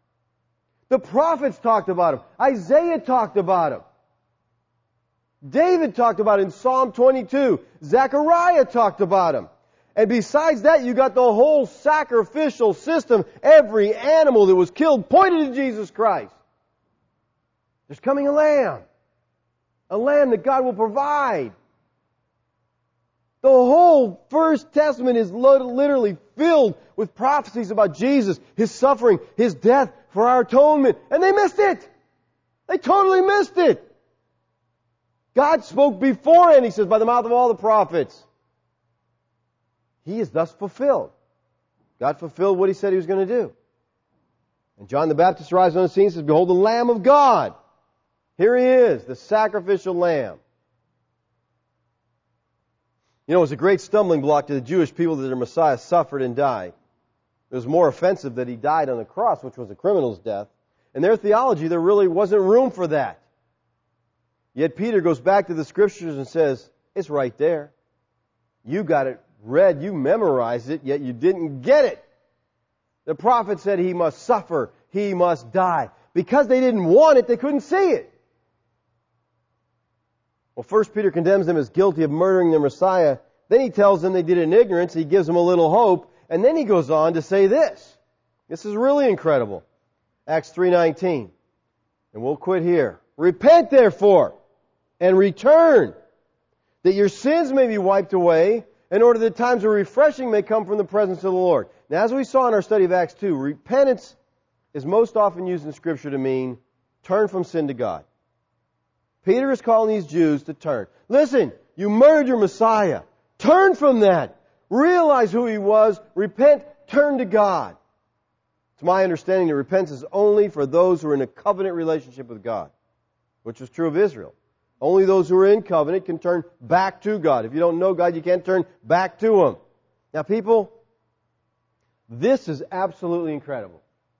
The prophets talked about him. Isaiah talked about him. David talked about it in Psalm twenty-two. Zechariah talked about him. And besides that, you got the whole sacrificial system. Every animal that was killed pointed to Jesus Christ. There's coming a lamb. A lamb that God will provide. The whole First Testament is literally filled with prophecies about Jesus, His suffering, His death for our atonement. And they missed it. They totally missed it. God spoke beforehand, He says, by the mouth of all the prophets. He is thus fulfilled. God fulfilled what He said He was going to do. And John the Baptist arrives on the scene and says, behold, the Lamb of God Here He is, the sacrificial lamb. You know, it was a great stumbling block to the Jewish people that their Messiah suffered and died. It was more offensive that He died on the cross, which was a criminal's death. In their theology, there really wasn't room for that. Yet Peter goes back to the Scriptures and says, it's right there. You got it read, you memorized it, yet you didn't get it. The prophet said He must suffer, He must die. Because they didn't want it, they couldn't see it. Well, first Peter condemns them as guilty of murdering their Messiah. Then he tells them they did it in ignorance. He gives them a little hope. And then he goes on to say this. This is really incredible. Acts three nineteen. And we'll quit here. Repent therefore and return, that your sins may be wiped away, in order that times of refreshing may come from the presence of the Lord. Now, as we saw in our study of Acts two, repentance is most often used in Scripture to mean turn from sin to God. Peter is calling these Jews to turn. Listen, you murdered your Messiah. Turn from that. Realize who He was. Repent. Turn to God. It's my understanding that repentance is only for those who are in a covenant relationship with God, which was true of Israel. Only those who are in covenant can turn back to God. If you don't know God, you can't turn back to Him. Now, people, this is absolutely incredible.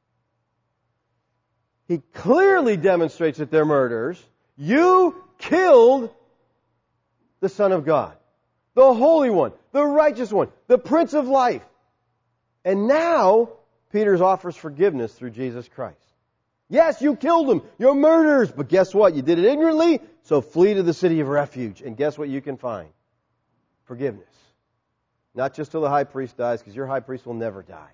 He clearly demonstrates that they're murderers. You killed the Son of God, the Holy One, the Righteous One, the Prince of Life. And now, Peter offers forgiveness through Jesus Christ. Yes, you killed Him. You're murderers. But guess what? You did it ignorantly, so flee to the city of refuge. And guess what you can find? Forgiveness. Not just till the high priest dies, because your high priest will never die.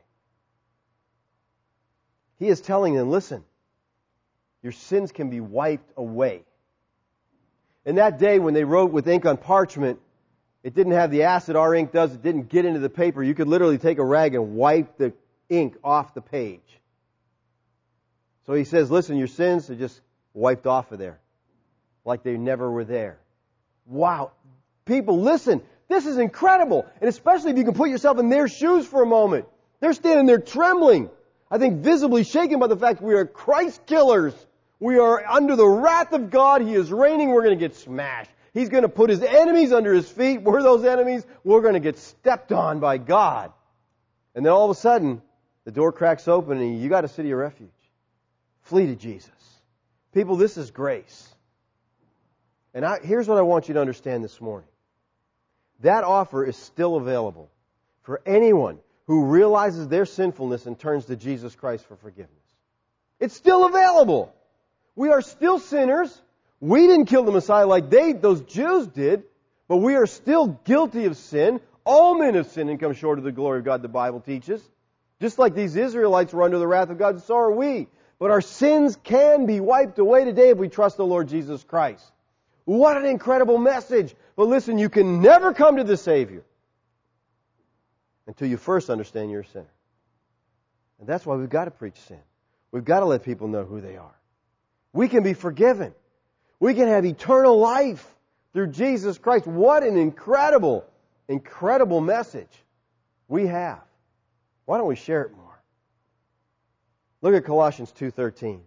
He is telling them, listen, your sins can be wiped away. In that day when they wrote with ink on parchment, it didn't have the acid our ink does. It didn't get into the paper. You could literally take a rag and wipe the ink off the page. So he says, listen, your sins are just wiped off of there. Like they never were there. Wow. People, listen. This is incredible. And especially if you can put yourself in their shoes for a moment. They're standing there trembling. I think visibly shaken by the fact that we are Christ killers. We are under the wrath of God. He is reigning. We're going to get smashed. He's going to put His enemies under His feet. We're those enemies. We're going to get stepped on by God. And then all of a sudden, the door cracks open and you got a city of refuge. Flee to Jesus. People, this is grace. And I, here's what I want you to understand this morning. That offer is still available for anyone who realizes their sinfulness and turns to Jesus Christ for forgiveness. It's still available. We are still sinners. We didn't kill the Messiah like they, those Jews did, but we are still guilty of sin. All men have sinned and come short of the glory of God, the Bible teaches. Just like these Israelites were under the wrath of God, so are we. But our sins can be wiped away today if we trust the Lord Jesus Christ. What an incredible message. But listen, you can never come to the Savior until you first understand you're a sinner. And that's why we've got to preach sin. We've got to let people know who they are. We can be forgiven. We can have eternal life through Jesus Christ. What an incredible, incredible message we have. Why don't we share it more? Look at Colossians two thirteen.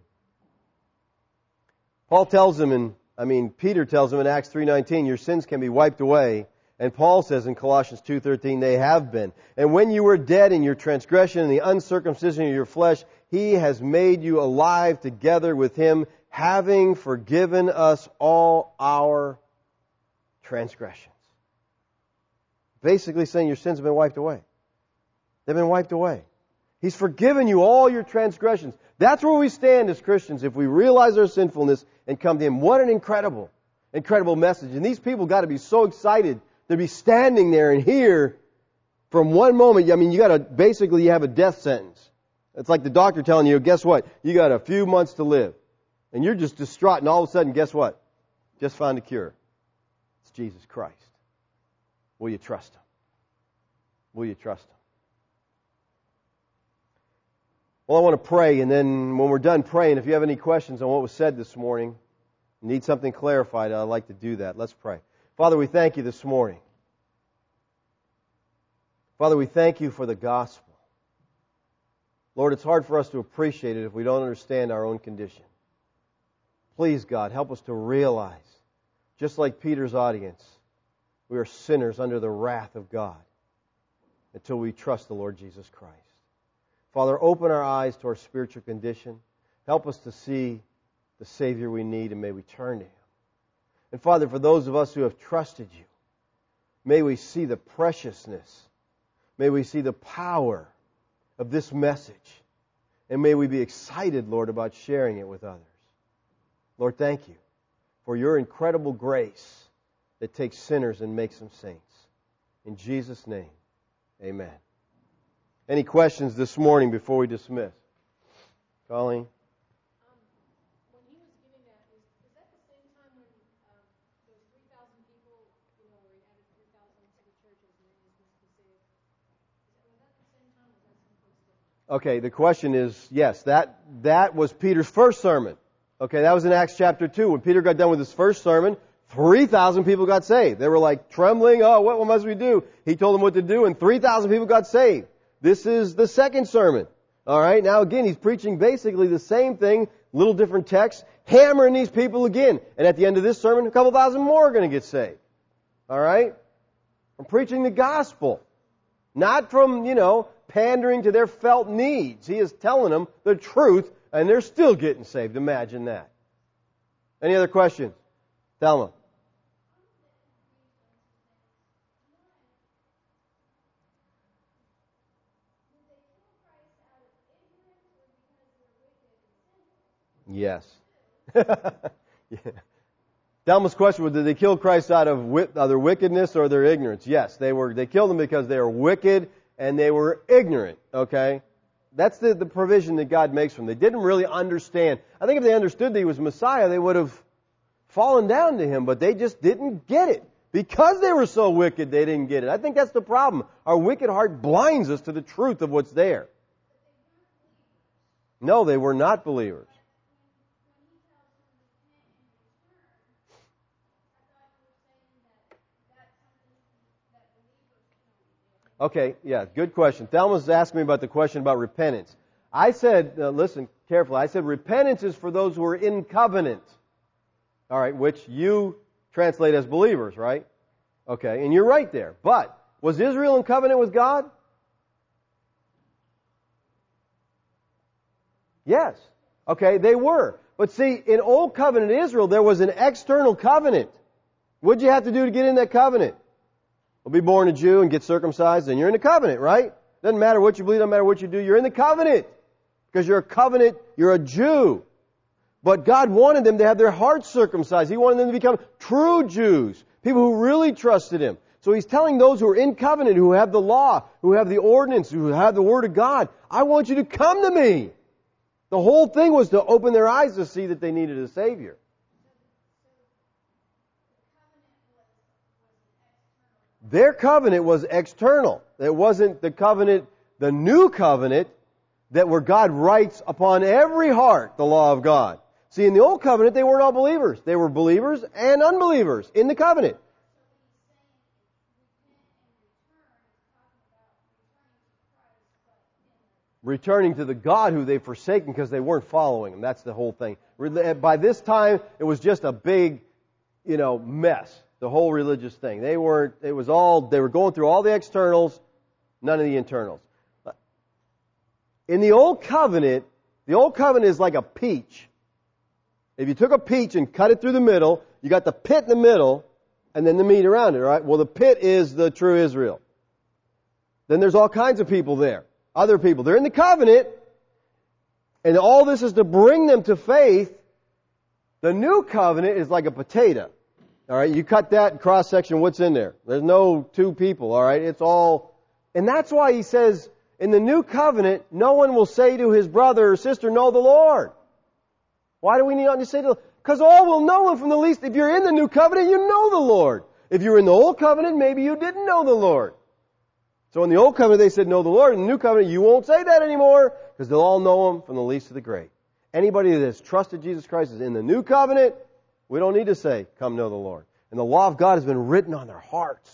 Paul tells them in, I mean, Peter tells them in Acts three nineteen, your sins can be wiped away. And Paul says in Colossians two thirteen, they have been. And when you were dead in your transgression and the uncircumcision of your flesh, He has made you alive together with Him, having forgiven us all our transgressions. Basically saying your sins have been wiped away. They've been wiped away. He's forgiven you all your transgressions. That's where we stand as Christians if we realize our sinfulness and come to Him. What an incredible, incredible message. And these people got to be so excited to be standing there and hear from one moment. I mean, you got to, basically you have a death sentence. It's like the doctor telling you, guess what? You got a few months to live. And you're just distraught, and all of a sudden, guess what? Just found a cure. It's Jesus Christ. Will you trust Him? Will you trust Him? Well, I want to pray, and then when we're done praying, if you have any questions on what was said this morning, need something clarified, I'd like to do that. Let's pray. Father, we thank You this morning. Father, we thank You for the gospel. Lord, it's hard for us to appreciate it if we don't understand our own condition. Please, God, help us to realize, just like Peter's audience, we are sinners under the wrath of God until we trust the Lord Jesus Christ. Father, open our eyes to our spiritual condition. Help us to see the Savior we need, and may we turn to Him. And Father, for those of us who have trusted You, may we see the preciousness, may we see the power of this message, and may we be excited, Lord, about sharing it with others. Lord, thank You for Your incredible grace that takes sinners and makes them saints. In Jesus' name, amen. Any questions this morning before we dismiss? Colleen? Okay, the question is, yes, that that was Peter's first sermon. Okay, that was in Acts chapter two. When Peter got done with his first sermon, three thousand people got saved. They were like trembling, oh, what, what must we do? He told them what to do, and three thousand people got saved. This is the second sermon. All right, now again, he's preaching basically the same thing, little different text, hammering these people again. And at the end of this sermon, a couple thousand more are going to get saved. All right? I'm preaching the gospel. Not from, you know, pandering to their felt needs. He is telling them the truth, and they're still getting saved. Imagine that. Any other questions? Thelma. Yes. Yeah. Thelma's question was, did they kill Christ out of their wickedness or their ignorance? Yes, they were. They killed him because they were wicked and they were ignorant. Okay, that's the, the provision that God makes for them. They didn't really understand. I think if they understood that He was Messiah, they would have fallen down to Him, but they just didn't get it. Because they were so wicked, they didn't get it. I think that's the problem. Our wicked heart blinds us to the truth of what's there. No, they were not believers. Okay, yeah, good question. Thelma's asking me about the question about repentance. I said, uh, listen carefully, I said repentance is for those who are in covenant. All right, which you translate as believers, right? Okay, and you're right there. But was Israel in covenant with God? Yes. Okay, they were. But see, in Old Covenant Israel, there was an external covenant. What'd you have to do to get in that covenant? Well, be born a Jew and get circumcised, and you're in the covenant, right? Doesn't matter what you believe, doesn't matter what you do, you're in the covenant. Because you're a covenant, you're a Jew. But God wanted them to have their hearts circumcised. He wanted them to become true Jews, people who really trusted Him. So He's telling those who are in covenant, who have the law, who have the ordinance, who have the Word of God, I want you to come to me. The whole thing was to open their eyes to see that they needed a Savior. Their covenant was external. It wasn't the covenant, the new covenant, that where God writes upon every heart the law of God. See, in the old covenant, they weren't all believers. They were believers and unbelievers in the covenant. Returning to the God who they've forsaken because they weren't following Him. That's the whole thing. By this time, it was just a big, you know, mess. The whole religious thing. They weren't, it was all, they were going through all the externals, none of the internals. In the Old Covenant, the Old Covenant is like a peach. If you took a peach and cut it through the middle, you got the pit in the middle, and then the meat around it, right? Well, the pit is the true Israel. Then there's all kinds of people there. Other people. They're in the covenant, and all this is to bring them to faith. The new covenant is like a potato. All right, you cut that cross-section, what's in there? There's no two people, all right? It's all... And that's why He says, in the new covenant, no one will say to his brother or sister, know the Lord. Why do we need to say to... Because all will know Him from the least. If you're in the new covenant, you know the Lord. If you're in the old covenant, maybe you didn't know the Lord. So in the old covenant, they said, know the Lord. In the new covenant, you won't say that anymore, because they'll all know Him from the least to the great. Anybody that has trusted Jesus Christ is in the new covenant. We don't need to say, come know the Lord. And the law of God has been written on their hearts.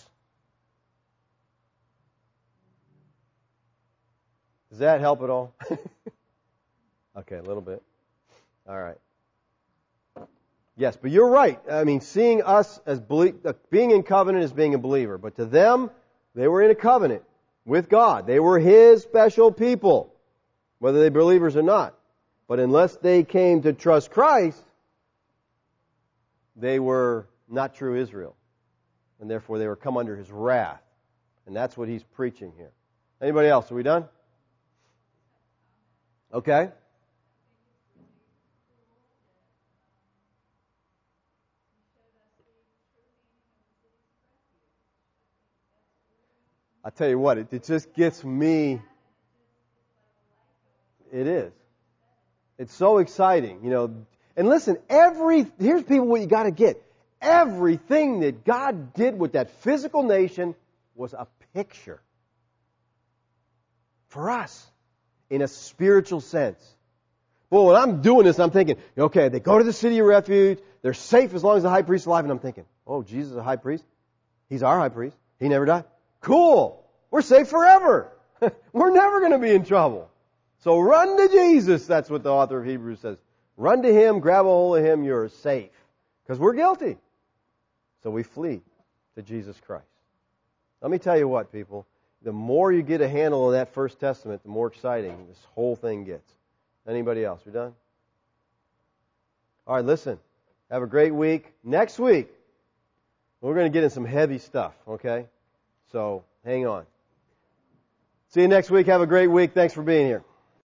Does that help at all? Okay, a little bit. All right. Yes, but you're right. I mean, seeing us as belie- uh, being in covenant is being a believer. But to them, they were in a covenant with God. They were His special people, whether they were believers or not. But unless they came to trust Christ, they were not true Israel. And therefore they were come under His wrath. And that's what He's preaching here. Anybody else? Are we done? Okay. I tell you what, it, it just gets me. It is. It's so exciting, you know. And listen, every here's people what you got to get. Everything that God did with that physical nation was a picture for us in a spiritual sense. Well, when I'm doing this, I'm thinking, okay, they go to the city of refuge. They're safe as long as the high priest is alive. And I'm thinking, oh, Jesus is a high priest? He's our high priest. He never died. Cool. We're safe forever. We're never going to be in trouble. So run to Jesus. That's what the author of Hebrews says. Run to Him, grab a hold of Him, you're safe. Because we're guilty. So we flee to Jesus Christ. Let me tell you what, people. The more you get a handle on that First Testament, the more exciting this whole thing gets. Anybody else? We done? All right, listen. Have a great week. Next week, we're going to get in some heavy stuff, okay? So hang on. See you next week. Have a great week. Thanks for being here.